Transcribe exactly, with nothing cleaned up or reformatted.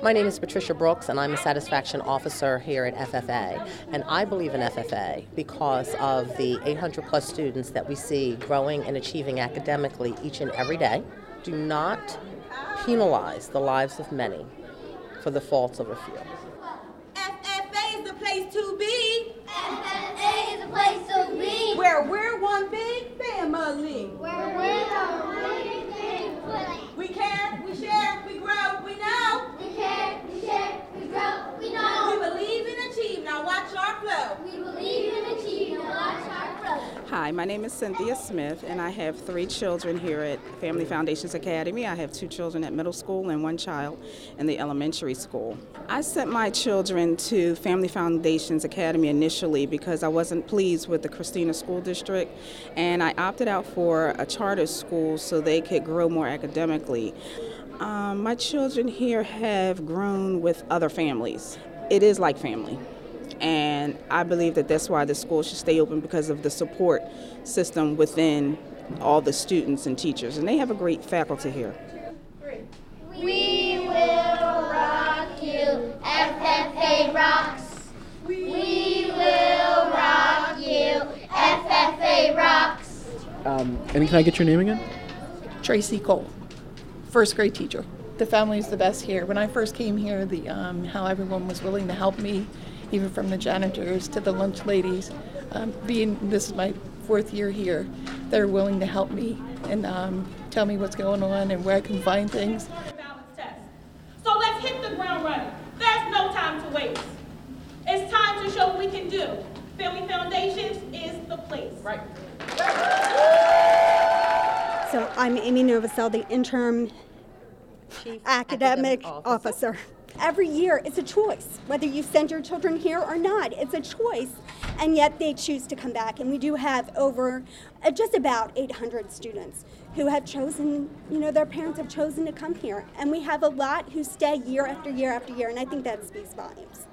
My name is Patricia Brooks, and I'm a satisfaction officer here at F F A. And I believe in F F A because of the eight hundred plus students that we see growing and achieving academically each and every day. Do not penalize the lives of many for the faults of a few. F F A is the place to be. F F A is the place to be. Where we're one big family. Where we're one big family. We care, we share, we grow, we know. We care, we share, we grow, we know. We believe in achieve, now watch our flow. We believe in achieve, now watch our flow. Hi, my name is Cynthia Smith, and I have three children here at Family Foundations Academy. I have two children at middle school and one child in the elementary school. I sent my children to Family Foundations Academy initially because I wasn't pleased with the Christina School District, and I opted out for a charter school so they could grow more academically. Um, my children here have grown with other families. It is like family. And I believe that that's why the school should stay open because of the support system within all the students and teachers. And they have a great faculty here. We will rock you, F F A rocks. We will rock you, F F A rocks. Um, and can I get your name again? Tracy Cole, first grade teacher. The family is the best here. When I first came here, the um, how everyone was willing to help me, even from the janitors to the lunch ladies. Um, being this is my fourth year here, they're willing to help me and um, tell me what's going on and where I can find things. So let's hit the ground running. There's no time to waste. It's time to show what we can do. Family Foundations is the place. Right. So I'm Amy Novosel, the interim Chief academic, Academic officer. Officer. Every year, it's a choice. Whether you send your children here or not, it's a choice. And yet they choose to come back. And we do have over uh, just about eight hundred students who have chosen, you know, their parents have chosen to come here. And we have a lot who stay year after year after year. And I think that speaks volumes.